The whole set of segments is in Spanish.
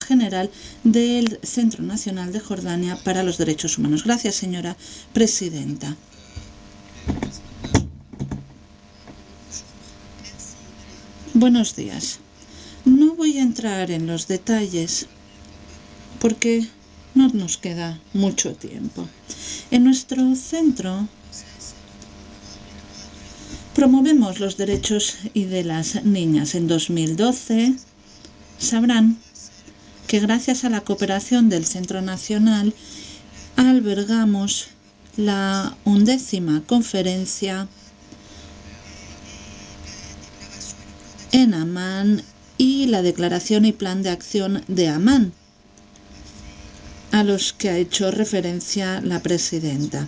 general del Centro Nacional de Jordania para los Derechos Humanos. Gracias, señora presidenta. Buenos días. No voy a entrar en los detalles porque no nos queda mucho tiempo. En nuestro centro promovemos los derechos de las niñas. En 2012 sabrán que gracias a la cooperación del Centro Nacional albergamos la 11ª conferencia en Amán y la declaración y plan de acción de Amán, a los que ha hecho referencia la presidenta.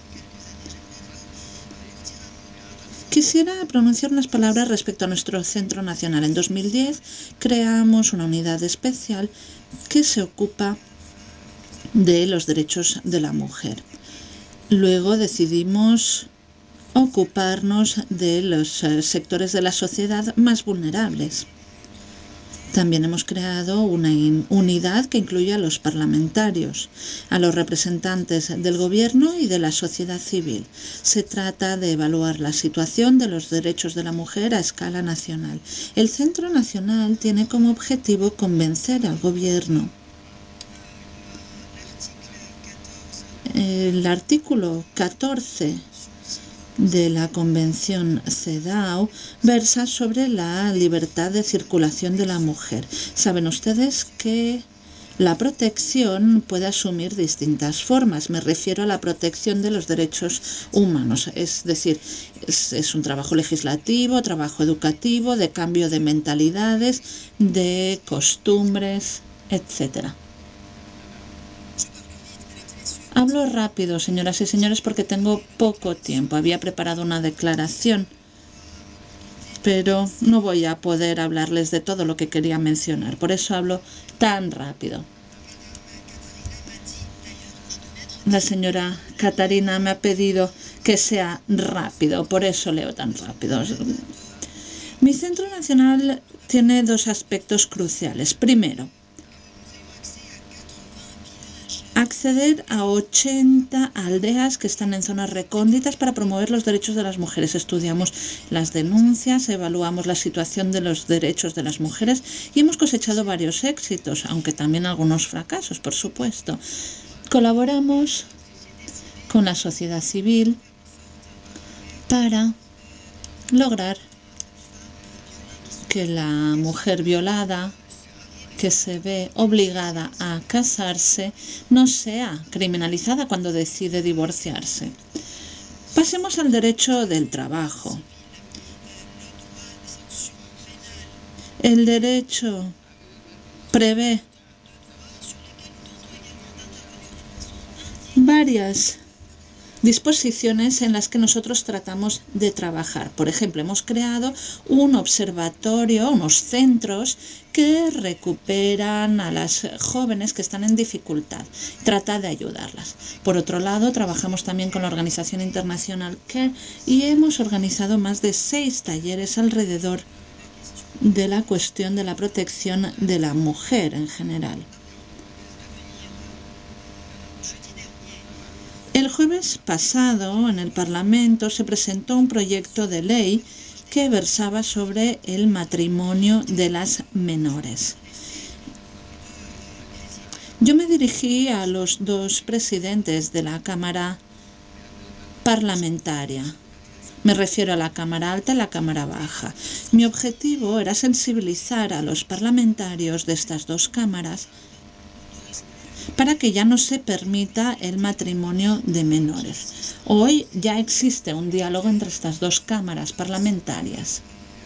Quisiera pronunciar unas palabras respecto a nuestro Centro Nacional. En 2010 creamos una unidad especial que se ocupa de los derechos de la mujer. Luego decidimos ocuparnos de los sectores de la sociedad más vulnerables. También hemos creado una unidad que incluye a los parlamentarios, a los representantes del gobierno y de la sociedad civil. Se trata de evaluar la situación de los derechos de la mujer a escala nacional. El Centro Nacional tiene como objetivo convencer al gobierno. El artículo 14 de la Convención CEDAW versa sobre la libertad de circulación de la mujer. Saben ustedes que la protección puede asumir distintas formas. Me refiero a la protección de los derechos humanos, es decir, es un trabajo legislativo, trabajo educativo, de cambio de mentalidades, de costumbres, etc. Hablo rápido, señoras y señores, porque tengo poco tiempo. Había preparado una declaración, pero no voy a poder hablarles de todo lo que quería mencionar. Por eso hablo tan rápido. La señora Catarina me ha pedido que sea rápido, por eso leo tan rápido. Mi Centro Nacional tiene dos aspectos cruciales. Primero, acceder a 80 aldeas que están en zonas recónditas para promover los derechos de las mujeres. Estudiamos las denuncias, evaluamos la situación de los derechos de las mujeres y hemos cosechado varios éxitos, aunque también algunos fracasos, por supuesto. Colaboramos con la sociedad civil para lograr que la mujer violada que se ve obligada a casarse no sea criminalizada cuando decide divorciarse. Pasemos al derecho del trabajo. El derecho prevé varias disposiciones en las que nosotros tratamos de trabajar. Por ejemplo, hemos creado un observatorio, unos centros que recuperan a las jóvenes que están en dificultad. Trata de ayudarlas. Por otro lado, trabajamos también con la organización internacional CARE y hemos organizado más de 6 talleres alrededor de la cuestión de la protección de la mujer en general. El jueves pasado en el Parlamento se presentó un proyecto de ley que versaba sobre el matrimonio de las menores. Yo me dirigí a los dos presidentes de la Cámara parlamentaria. Me refiero a la Cámara Alta y la Cámara Baja. Mi objetivo era sensibilizar a los parlamentarios de estas dos cámaras para que ya no se permita el matrimonio de menores. Hoy ya existe un diálogo entre estas dos cámaras parlamentarias.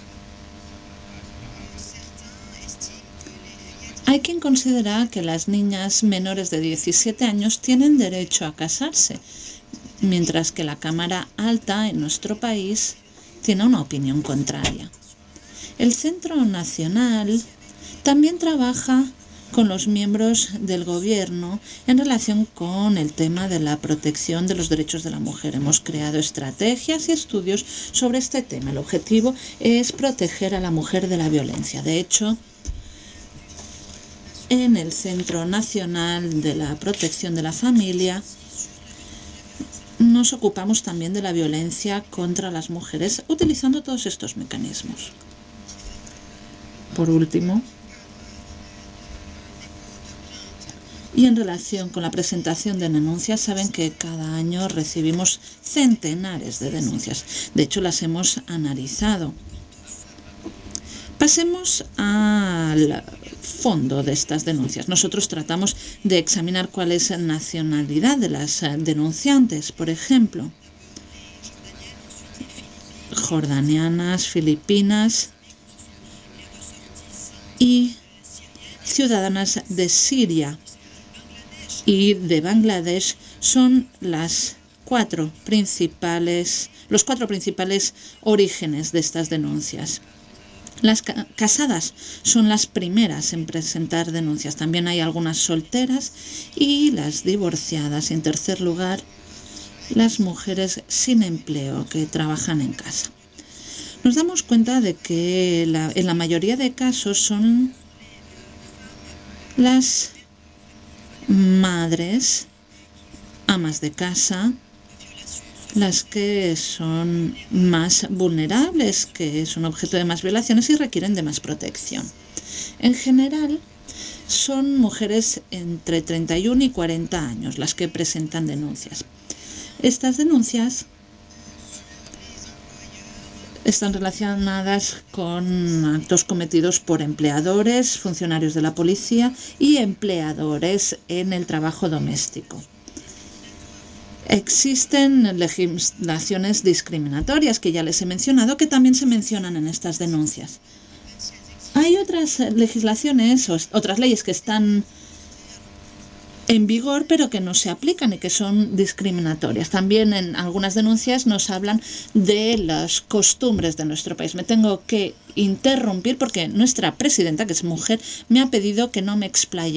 Hay quien considera que las niñas menores de 17 años tienen derecho a casarse, mientras que la Cámara Alta en nuestro país tiene una opinión contraria. El Centro Nacional también trabaja con los miembros del gobierno en relación con el tema de la protección de los derechos de la mujer. Hemos creado estrategias y estudios sobre este tema. El objetivo es proteger a la mujer de la violencia. De hecho, en el Centro Nacional de la Protección de la Familia nos ocupamos también de la violencia contra las mujeres utilizando todos estos mecanismos. Por último, y en relación con la presentación de denuncias, saben que cada año recibimos centenares de denuncias. De hecho, las hemos analizado. Pasemos al fondo de estas denuncias. Nosotros tratamos de examinar cuál es la nacionalidad de las denunciantes, por ejemplo, jordanianas, filipinas y ciudadanas de Siria y de Bangladesh son los cuatro principales orígenes de estas denuncias. Las casadas son las primeras en presentar denuncias. También hay algunas solteras y las divorciadas. En tercer lugar, las mujeres sin empleo que trabajan en casa. Nos damos cuenta de que en la mayoría de casos son las madres, amas de casa, las que son más vulnerables, que son objeto de más violaciones y requieren de más protección. En general, son mujeres entre 31 y 40 años las que presentan denuncias. Estas denuncias están relacionadas con actos cometidos por empleadores, funcionarios de la policía y empleadores en el trabajo doméstico. Existen legislaciones discriminatorias que ya les he mencionado, que también se mencionan en estas denuncias. Hay otras legislaciones o otras leyes que están en vigor pero que no se aplican y que son discriminatorias. También en algunas denuncias nos hablan de las costumbres de nuestro país. Me tengo que interrumpir porque nuestra presidenta, que es mujer, me ha pedido que no me explaye